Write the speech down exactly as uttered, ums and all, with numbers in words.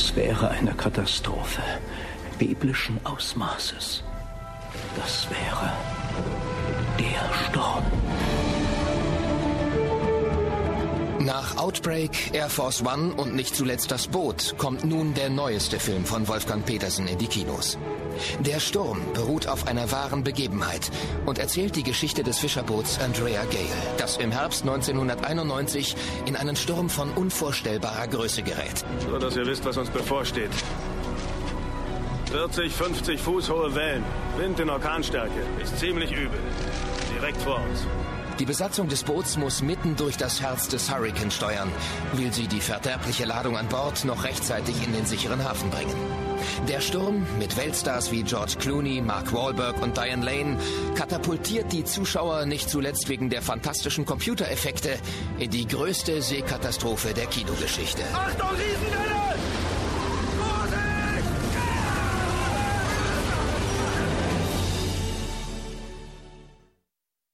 Das wäre eine Katastrophe biblischen Ausmaßes. Das wäre der Sturm. Nach Outbreak, Air Force One und nicht zuletzt Das Boot kommt nun der neueste Film von Wolfgang Petersen in die Kinos. Der Sturm beruht auf einer wahren Begebenheit und erzählt die Geschichte des Fischerboots Andrea Gale, das im Herbst neunzehnhunderteinundneunzig in einen Sturm von unvorstellbarer Größe gerät. So, dass ihr wisst, was uns bevorsteht. vierzig, fünfzig Fuß hohe Wellen, Wind in Orkanstärke, ist ziemlich übel. Direkt vor uns. Die Besatzung des Boots muss mitten durch das Herz des Hurrikan steuern, will sie die verderbliche Ladung an Bord noch rechtzeitig in den sicheren Hafen bringen. Der Sturm, mit Weltstars wie George Clooney, Mark Wahlberg und Diane Lane, katapultiert die Zuschauer nicht zuletzt wegen der fantastischen Computereffekte in die größte Seekatastrophe der Kinogeschichte. Achtung, Riesenwelle!